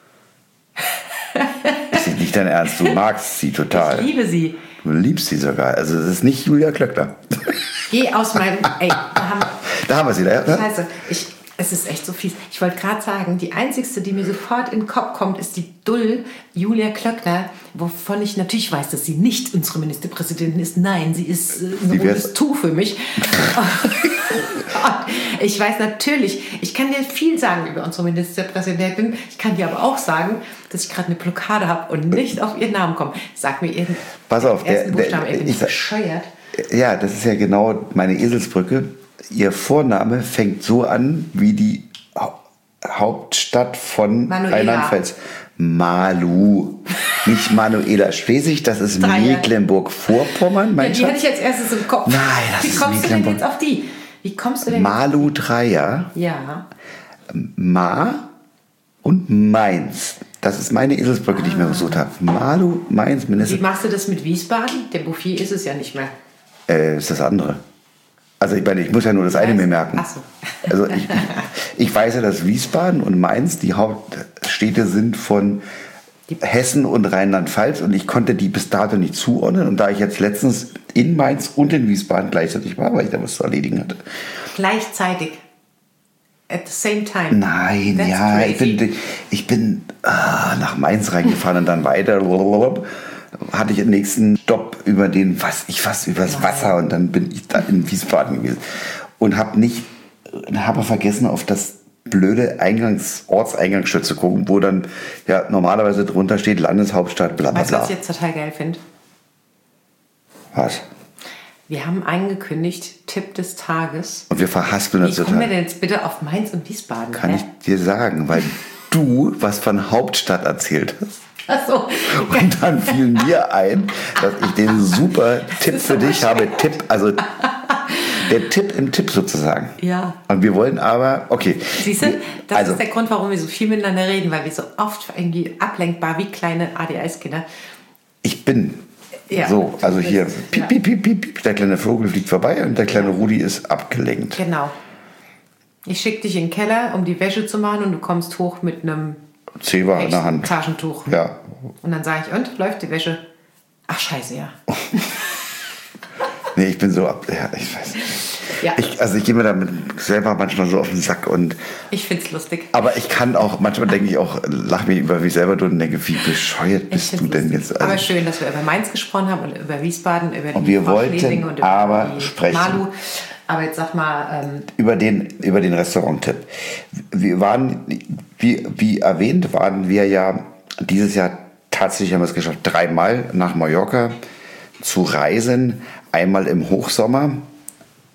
Ist nicht dein Ernst, du magst sie total. Ich liebe sie. Du liebst sie sogar. Also es ist nicht Julia Klöckner. Geh aus meinem... Ey, da haben, Da haben wir sie. Da. Scheiße, ich, es ist echt so fies. Ich wollte gerade sagen, die einzigste, die mir sofort in den Kopf kommt, ist die Dull Julia Klöckner, wovon ich natürlich weiß, dass sie nicht unsere Ministerpräsidentin ist. Nein, sie ist äh, ein rotes Tuch für mich. Ich weiß natürlich, ich kann dir viel sagen über unsere Ministerpräsidentin. Ich kann dir aber auch sagen, dass ich gerade eine Blockade habe und nicht auf ihren Namen komme. Sag mir ihren Pass auf, ersten der- Buchstaben, der- ey, bin ich ich sag- bescheuert. Ja, das ist ja genau meine Eselsbrücke. Ihr Vorname fängt so an wie die Hau- Hauptstadt von Manuela. Rheinland-Pfalz. Malu. Nicht Manuela Schwesig, das ist Dreier. Mecklenburg-Vorpommern, Ja, mein die hatte ich Schatz. als erstes im Kopf. Nein, das Wie ist kommst du denn Mecklenburg. jetzt auf die? Wie kommst du denn Malu Dreier, jetzt? Ja. Ma und Mainz. Das ist meine Eselsbrücke, die ich mir gesucht habe. Malu, Mainz, Wie Minister. machst du das mit Wiesbaden? Der Bouffier ist es ja nicht mehr. Äh, ist das andere. Also ich meine, ich muss ja nur das eine mir merken. Ach so. Also ich, ich weiß ja, dass Wiesbaden und Mainz die Hauptstädte sind von Hessen und Rheinland-Pfalz und ich konnte die bis dato nicht zuordnen. Und da ich jetzt letztens in Mainz und in Wiesbaden gleichzeitig war, weil ich da was zu erledigen hatte. Gleichzeitig. At the same time. Nein, That's ja, ich crazy. bin, ich bin ah, nach Mainz reingefahren und dann weiter. Hatte ich den nächsten Stopp über den, was ich fast übers Wasser und dann bin ich da in Wiesbaden gewesen und habe nicht, habe vergessen auf das blöde Eingangs, Ortseingangsschild zu gucken, wo dann ja normalerweise drunter steht Landeshauptstadt, bla bla Weißt du, was bla. ich jetzt total geil finde? Was? Wir haben angekündigt, Tipp des Tages. Und wir verhaspeln Wie uns kommen wir total. denn jetzt bitte auf Mainz und Wiesbaden? Kann hä? ich dir sagen, weil du was von Hauptstadt erzählt hast. Ach so. Und dann fiel mir ein, dass ich den super Tipp ist für aber dich habe. Tipp, also der Tipp im Tipp sozusagen. Ja. Und wir wollen aber, okay. Siehst du, das also, ist der Grund, warum wir so viel miteinander reden, weil wir so oft irgendwie ablenkbar wie kleine A D S-Kinder. ich bin Ja. so, also hier, Ja. piep, piep, piep, piep, piep, der kleine Vogel fliegt vorbei und der kleine Rudi ist abgelenkt. Genau. Ich schicke dich in den Keller, um die Wäsche zu machen und du kommst hoch mit einem Zewa in der Hand. Taschentuch. Ja. Und dann sage ich, und, läuft die Wäsche? Ach, scheiße, ja. Nee, ich bin so ab, ja, ich weiß nicht. Ja. Ich, also ich gehe mir damit selber manchmal so auf den Sack und Ich find's lustig. aber ich kann auch, manchmal denke ich auch, lache mich über mich selber durch und denke, wie bescheuert Ich bist du find's denn lustig. jetzt? Aber Also, schön, dass wir über Mainz gesprochen haben und über Wiesbaden, über die Und wir Frau wollten Schlesing und über aber die sprechen. Malu. Aber jetzt sag mal, ähm, über den, über den Restaurant-Tipp. Wir waren, wie, wie erwähnt, waren wir ja dieses Jahr tatsächlich, haben wir es geschafft, dreimal nach Mallorca zu reisen. Einmal im Hochsommer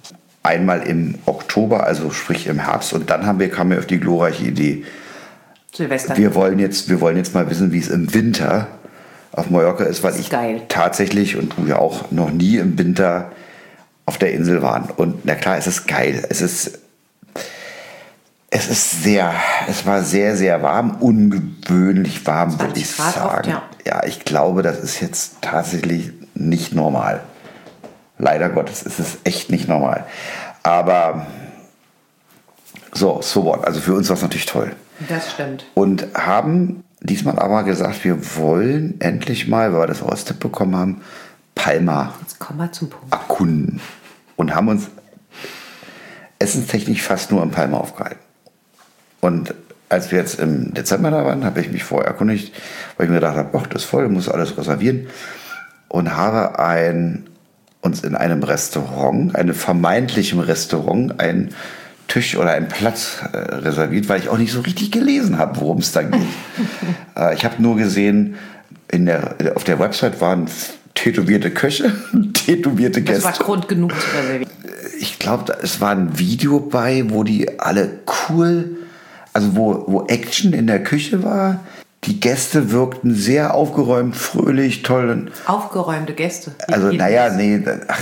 einmal im Oktober, also sprich im Herbst. Und dann haben wir, kamen wir auf die glorreiche Idee, Silvester. wir wollen jetzt, wir wollen jetzt mal wissen, wie es im Winter auf Mallorca ist, weil Das ist ich geil. tatsächlich und du ja auch noch nie im Winter auf der Insel waren. Und na klar, es ist geil. Es ist, es ist sehr, es war sehr, sehr warm, ungewöhnlich warm, würde ich Grad sagen. oft, ja. ja, ich glaube, das ist jetzt tatsächlich nicht normal. Leider Gottes, es ist echt nicht normal. Aber so, so what. Also für uns war es natürlich toll. Das stimmt. Und haben diesmal aber gesagt, wir wollen endlich mal, weil wir das Austipp bekommen haben, Palma Jetzt kommen wir zum Punkt. erkunden. Und haben uns essenstechnisch fast nur in Palma aufgehalten. Und als wir jetzt im Dezember da waren, habe ich mich vorher erkundigt, weil ich mir gedacht habe, ach, das ist voll, muss alles reservieren. Und habe ein, uns in einem Restaurant, einem vermeintlichen Restaurant, einen Tisch oder einen Platz äh, reserviert, weil ich auch nicht so richtig gelesen habe, worum es da geht. äh, ich habe nur gesehen, in der, auf der Website waren tätowierte Köche, tätowierte Gäste. Das war Grund genug zu reservieren. Ich glaube, es war ein Video bei, wo die alle cool, also wo, wo Action in der Küche war. Die Gäste wirkten sehr aufgeräumt, fröhlich, toll. Aufgeräumte Gäste. Also, naja, nee, ach,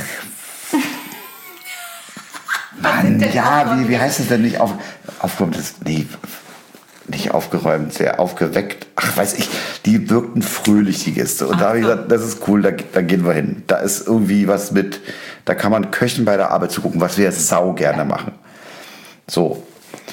Mann, ja, wie, wie heißt es denn nicht? Auf, aufgeräumt ist, nee, nicht aufgeräumt, sehr aufgeweckt. Ach, weiß ich, die wirkten fröhlich, die Gäste. Und Ach, da habe ich gesagt, das ist cool, da, da gehen wir hin. Da ist irgendwie was mit, da kann man Köchen bei der Arbeit zugucken, was wir jetzt sau gerne ja. machen. So.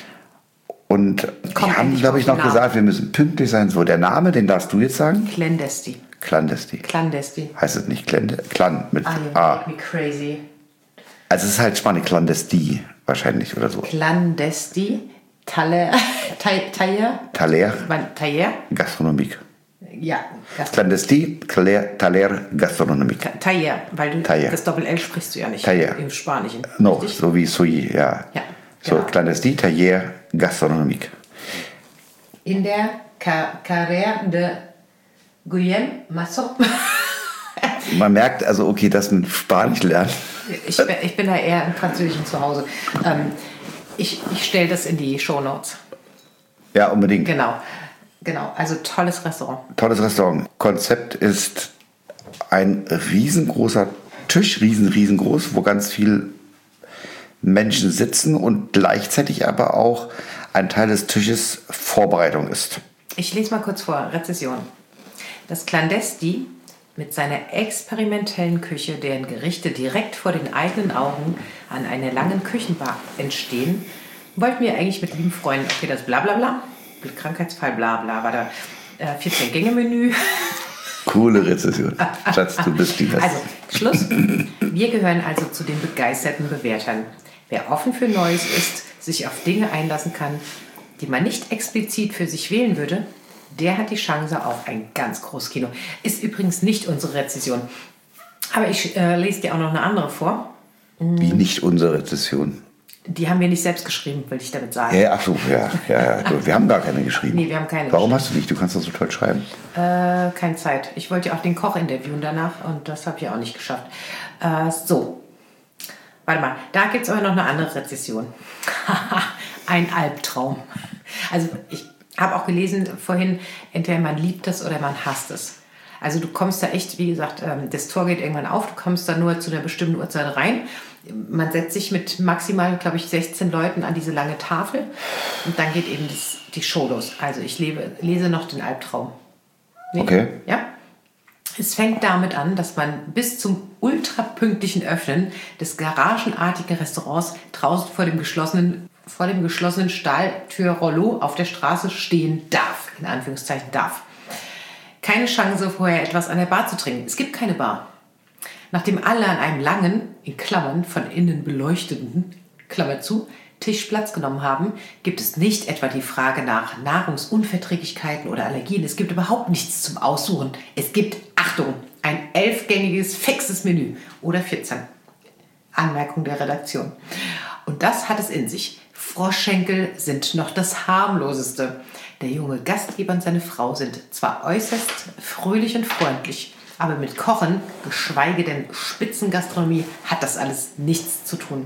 Und Komm, die haben, glaube ich, noch gesagt, wir müssen pünktlich sein. So, der Name, den darfst du jetzt sagen? Clandesti. Clandesti. Clandesti. Heißt es nicht Clan, Clan mit Ah, A. make me crazy. Also es ist halt Spanisch, Clandesti wahrscheinlich oder so. Clandesti, Taller, Taller, Taller, Taller, Gastronomik. Ja. Clandesti, Taller, Taller, Gastronomik. Taller, weil du Taller. das Doppel-L sprichst du ja nicht Taller. im Spanischen. No, richtig? so wie Soy, ja. Ja. So, Genau. Clandesti, Taller, Gastronomik. In der Ca- Carrera de Guillem Masso. Man merkt also, okay, das mit Spanisch lernen. Ich bin, ich bin da eher im Französischen zu Hause. Ähm, ich ich stelle das in die Shownotes. Ja, unbedingt. Genau. Genau. Also tolles Restaurant. Tolles Restaurant. Konzept ist ein riesengroßer Tisch, riesen, riesengroß, wo ganz viel Menschen sitzen und gleichzeitig aber auch ein Teil des Tisches Vorbereitung ist. Ich lese mal kurz vor. Rezession. Das Clandesti mit seiner experimentellen Küche, deren Gerichte direkt vor den eigenen Augen an einer langen Küchenbar entstehen, wollten wir eigentlich mit lieben Freunden, okay, das Blablabla, Krankheitsfall Blabla, war da äh, vierzehn-Gänge-Menü. Coole Rezession. Schatz, du bist die Beste. Also, Schluss. Wir gehören also zu den begeisterten Bewertern. Wer offen für Neues ist, sich auf Dinge einlassen kann, die man nicht explizit für sich wählen würde, der hat die Chance auf ein ganz großes Kino. Ist übrigens nicht unsere Rezession. Aber ich äh, lese dir auch noch eine andere vor. Wie nicht unsere Rezession. Die haben wir nicht selbst geschrieben, will ich damit sagen. Ja, ach so, ja, ja, ja. Wir haben gar keine geschrieben. Nee, wir haben keine Warum hast du nicht? Du kannst doch so toll schreiben. Äh, keine Zeit. Ich wollte ja auch den Koch interviewen danach und das habe ich auch nicht geschafft. Äh, so. Warte mal, da gibt es aber noch eine andere Rezession. Ein Albtraum. Also ich habe auch gelesen vorhin, entweder man liebt es oder man hasst es. Also du kommst da echt, wie gesagt, ähm, das Tor geht irgendwann auf, du kommst da nur zu einer bestimmten Uhrzeit rein. Man setzt sich mit maximal, glaube ich, sechzehn Leuten an diese lange Tafel und dann geht eben das, die Show los. Also ich lebe, lese noch den Albtraum. Nee? Okay. Ja? Es fängt damit an, dass man bis zum ultrapünktlichen Öffnen des garagenartigen Restaurants draußen vor dem geschlossenen, vor dem geschlossenen Stahltür-Rollo auf der Straße stehen darf. In Anführungszeichen darf. Keine Chance, vorher etwas an der Bar zu trinken. Es gibt keine Bar. Nachdem alle an einem langen, in Klammern von innen beleuchteten, Klammer zu, Tisch Platz genommen haben, gibt es nicht etwa die Frage nach Nahrungsunverträglichkeiten oder Allergien. Es gibt überhaupt nichts zum Aussuchen. Es gibt, Achtung, ein elfgängiges, fixes Menü oder vierzehn. Anmerkung der Redaktion. Und das hat es in sich. Froschschenkel sind noch das harmloseste. Der junge Gastgeber und seine Frau sind zwar äußerst fröhlich und freundlich, aber mit Kochen, geschweige denn Spitzengastronomie, hat das alles nichts zu tun.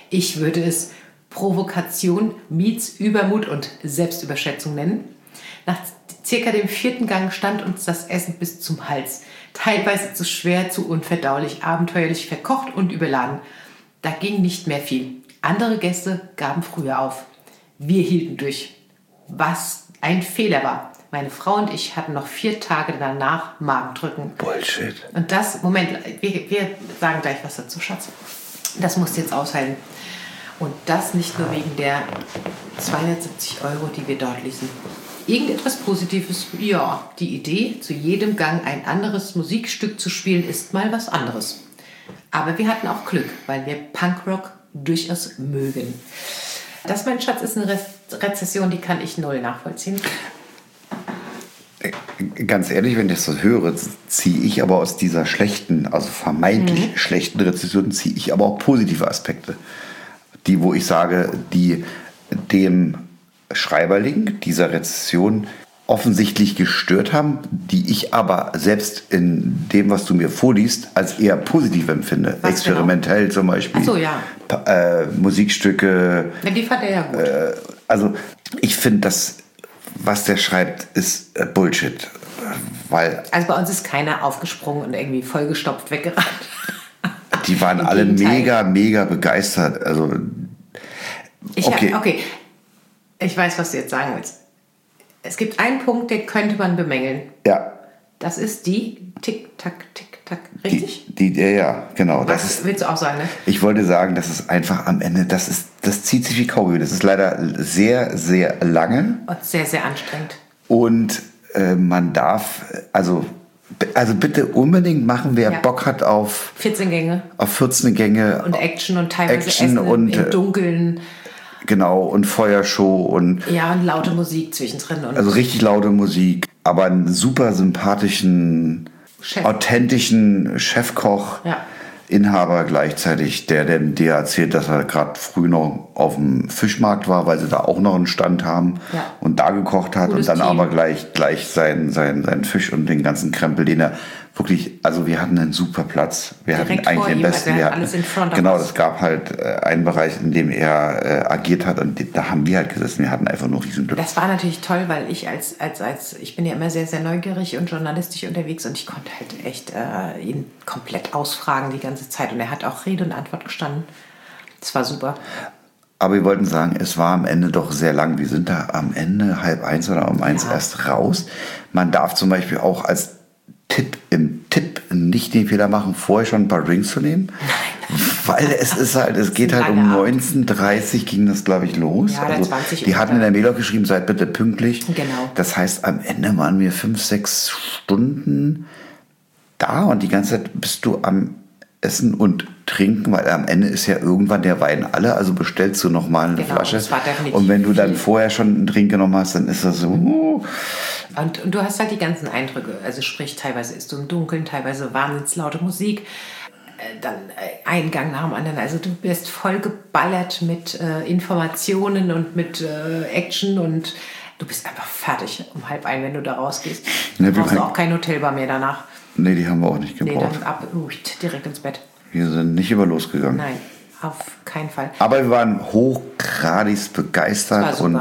Ich würde es Provokation meets Übermut und Selbstüberschätzung nennen. Nach circa dem vierten Gang stand uns das Essen bis zum Hals. Teilweise zu schwer, zu unverdaulich, abenteuerlich verkocht und überladen. Da ging nicht mehr viel. Andere Gäste gaben früher auf. Wir hielten durch. Was ein Fehler war. Meine Frau und ich hatten noch vier Tage danach Magendrücken. Bullshit. Und das, Moment, wir, wir sagen gleich was dazu, Schatz. Das musst du jetzt aushalten. Und das nicht nur wegen der zweihundertsiebzig Euro, die wir dort ließen. Irgendetwas Positives? Ja, die Idee, zu jedem Gang ein anderes Musikstück zu spielen, ist mal was anderes. Aber wir hatten auch Glück, weil wir Punkrock durchaus mögen. Das, mein Schatz, ist eine Re- Rezession, die kann ich null nachvollziehen. Ganz ehrlich, wenn ich das so höre, ziehe ich aber aus dieser schlechten, also vermeintlich mhm. schlechten Rezession, ziehe ich aber auch positive Aspekte. Die, wo ich sage, die dem Schreiberling dieser Rezession offensichtlich gestört haben, die ich aber selbst in dem, was du mir vorliest, als eher positiv empfinde. Was experimentell genau? Zum Beispiel. Ach so, ja. Äh, Musikstücke. Ja, die fand er ja gut. Äh, also ich finde, das, was der schreibt, ist äh, Bullshit. Weil also bei uns ist keiner aufgesprungen und irgendwie vollgestopft weggerannt. Die waren alle mega, mega begeistert. Also, okay. Ich, okay, ich weiß, was du jetzt sagen willst. Es gibt einen Punkt, den könnte man bemängeln. Ja. Das ist die Tick-Tack, Tick-Tack, richtig? Die, die, ja, ja, genau. Was das ist, willst du auch sagen, ne? Ich wollte sagen, das ist einfach am Ende, das, ist, das zieht sich wie Kaugummi. Das ist leider sehr, sehr lange. Und sehr, sehr anstrengend. Und äh, man darf, also... Also bitte unbedingt machen, wer ja. Bock hat auf vierzehn Gänge. Auf vierzehn Gänge. Und Action und teilweise Action Essen und, im Dunkeln. Genau, und Feuershow und... Ja, und laute Musik zwischendrin. Und also richtig laute Musik, aber einen super sympathischen, Chef. authentischen Chefkoch. Ja. Inhaber gleichzeitig, der denn dir erzählt, dass er gerade früh noch auf dem Fischmarkt war, weil sie da auch noch einen Stand haben ja. und da gekocht hat. Gutes und dann Team. Aber gleich, gleich seinen sein, sein Fisch und den ganzen Krempel, den er wirklich, also wir hatten einen super Platz. Wir Direkt hatten eigentlich den besten. Also wir hatten, alles in front genau, of us. Es gab halt äh, einen Bereich, in dem er äh, agiert hat und da haben wir halt gesessen. Wir hatten einfach nur riesen Glück. Das war natürlich toll, weil ich als, als, als ich bin ja immer sehr, sehr neugierig und journalistisch unterwegs und ich konnte halt echt äh, ihn komplett ausfragen die ganze Zeit und er hat auch Rede und Antwort gestanden. Das war super. Aber wir wollten sagen, es war am Ende doch sehr lang. Wir sind da am Ende halb eins oder um eins ja. erst raus. Man darf zum Beispiel auch als Tipp im Tipp nicht den Fehler machen, vorher schon ein paar Drinks zu nehmen. Nein. Weil es ist halt, es geht halt um neunzehn Uhr dreißig ging das, glaube ich, los. Ja, also, zwanzig die hatten in der Mail auch geschrieben, seid bitte pünktlich. Genau. Das heißt, am Ende waren wir fünf, sechs Stunden da und die ganze Zeit bist du am Essen und Trinken, weil am Ende ist ja irgendwann der Wein alle, also bestellst du nochmal eine genau, Flasche. Das war definitiv und wenn du dann viel. vorher schon einen Drink genommen hast, dann ist das so... Uh. Und, und du hast halt die ganzen Eindrücke, also sprich, teilweise ist du im Dunkeln, teilweise wahnsinnig laute Musik, äh, dann äh, ein Gang nach dem anderen, also du bist voll geballert mit äh, Informationen und mit äh, Action und du bist einfach fertig um halb ein, wenn du da rausgehst. Du Ne, brauchst auch kein Hotelbar mehr danach. Nee, die haben wir auch nicht gebraucht. Nee, dann ab, uh, direkt ins Bett. Wir sind nicht über losgegangen. Nein, auf keinen Fall. Aber wir waren hochgradig begeistert und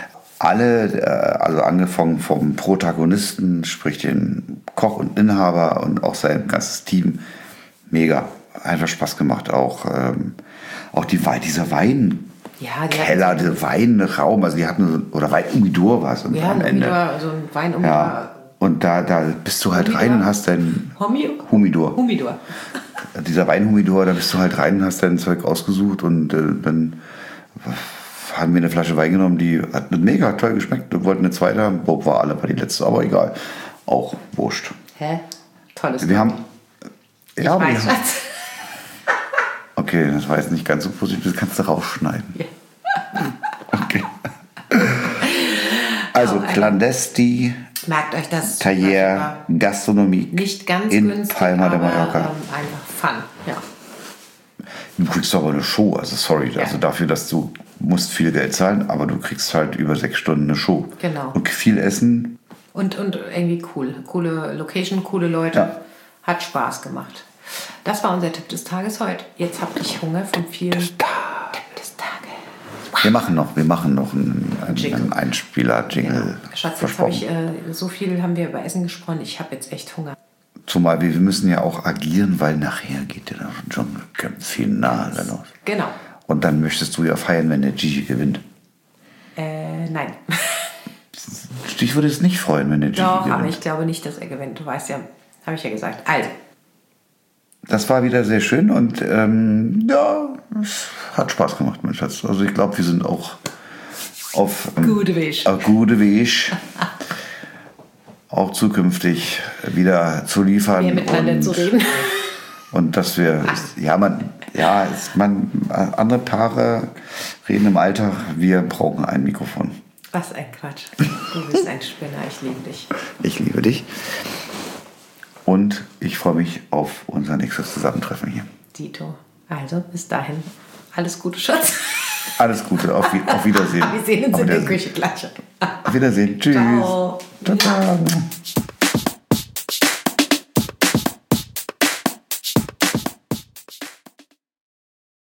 alle, also angefangen vom Protagonisten, sprich den Koch und Inhaber und auch sein ganzes Team, mega, einfach Spaß gemacht. Auch, ähm, auch die, dieser Wein. Ja, die Keller, der Weinraum, also die hatten, oder Wein-Umidor war es am ja, Ende. Ja, so ein Wein-Umidor. Ja. Und da, da bist du halt Humidor? rein und hast dein Humidor. Humidor. Dieser Weinhumidor, da bist du halt rein und hast dein Zeug ausgesucht und äh, dann haben wir eine Flasche Wein genommen, die hat mega toll geschmeckt. Wir wollten eine zweite haben, Bob war alle, war die letzte, aber egal. Auch wurscht. Hä? Tolles Wir haben... Ich ja, weiß wir, was. Okay, das war jetzt nicht ganz so positiv, das kannst du rausschneiden. Ja. Okay. Also, oh, Clandesti... Merkt euch das. Tailleur, Gastronomie. Nicht ganz in günstig, Palma de aber Mallorca. Ähm, einfach Fun. Ja. Du kriegst aber eine Show, also sorry, ja. also dafür, dass du musst viel Geld zahlen, aber du kriegst halt über sechs Stunden eine Show. Genau. Und viel Essen. Und, und irgendwie cool. Coole Location, coole Leute. Ja. Hat Spaß gemacht. Das war unser Tipp des Tages heute. Jetzt habe ich Hunger von vielen. Tipp des Tages. Wir machen noch, wir machen noch einen, einen, einen Einspieler-Jingle. Ja. Schatz, jetzt habe ich, äh, so viel haben wir über Essen gesprochen, ich habe jetzt echt Hunger. Zumal wir müssen ja auch agieren, weil nachher geht ja das Dschungelcamp-Finale los. Genau. Und dann möchtest du ja feiern, wenn der Gigi gewinnt. Äh, nein. Ich würde es nicht freuen, wenn der Gigi Doch, gewinnt. aber ich glaube nicht, dass er gewinnt. Du weißt ja, habe ich ja gesagt. Also. Das war wieder sehr schön und ähm, ja, es hat Spaß gemacht, mein Schatz. Also ich glaube, wir sind auch auf ähm, gute Weg. Auf gute Weg. Auch zukünftig wieder zu liefern. Mehr miteinander und, zu reden. Und dass wir, ja, man, ja, es, man, andere Paare reden im Alltag, wir brauchen ein Mikrofon. Was ein Quatsch. Du bist ein Spinner, ich liebe dich. Ich liebe dich. Und ich freue mich auf unser nächstes Zusammentreffen hier. Dito. Also, bis dahin. Alles Gute, Schatz. Alles Gute, auf, auf Wiedersehen. Wir sehen uns auf in der Wiedersehen. Küche gleich. Auf Wiedersehen. Tschüss. Ciao. Ciao, ciao.